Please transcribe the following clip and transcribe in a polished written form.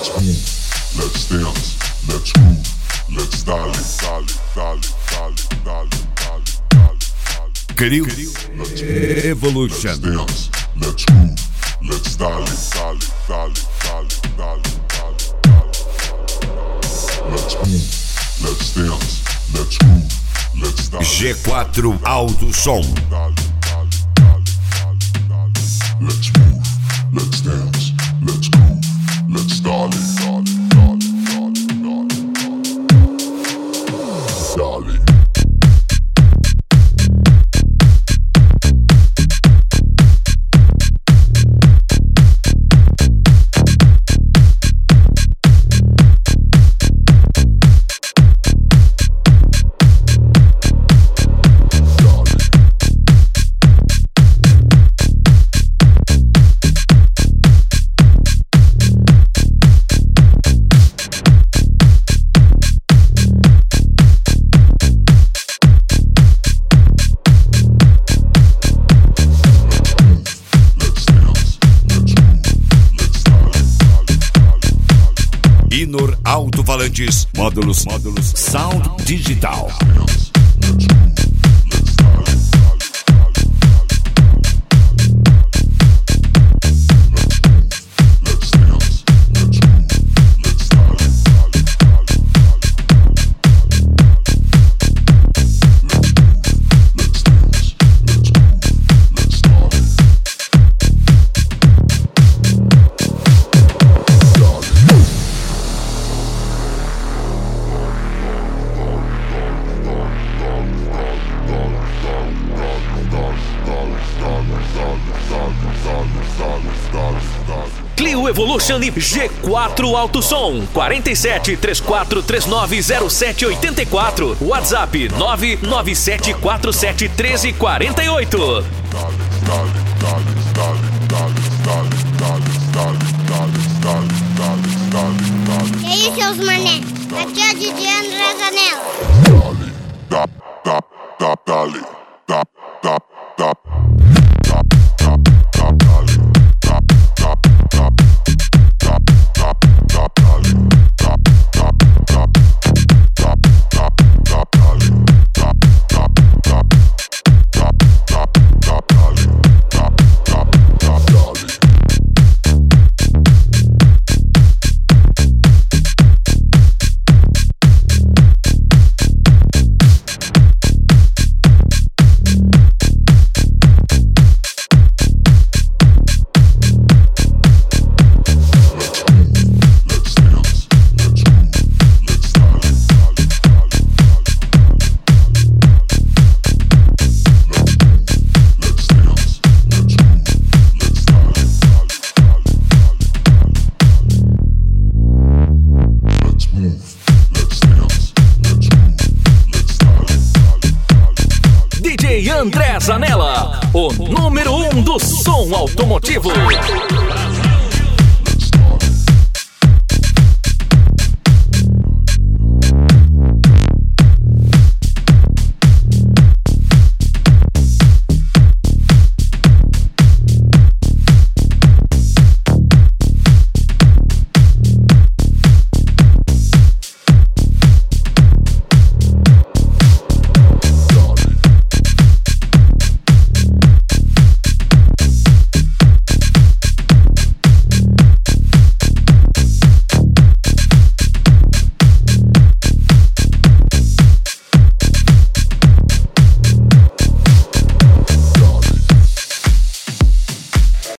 Let's move, let's dance, let's groove, let's dale, dale, dale, dale, dale, dale, dale, dale. Crew Evolution. Let's dance, let's groove, let's dale, dale, dale, dale, dale, dale, dale. Let's move, let's dance, let's groove, let's dale. G4 Alto Som. Let's move, let's dance, let's groove, let's dale, dale, dale, dale, dale, dale. Inor Alto-Falantes, módulos Sound Digital. Clio Evolution e G4 Alto Som 47 34 39 07 84. WhatsApp 99747 1348. E aí, seus mané? Aqui é o DJ André Zanella. Dale, dap, dap, dale, dap, dap, dap. DJ André Zanella, o número 1 do som automotivo.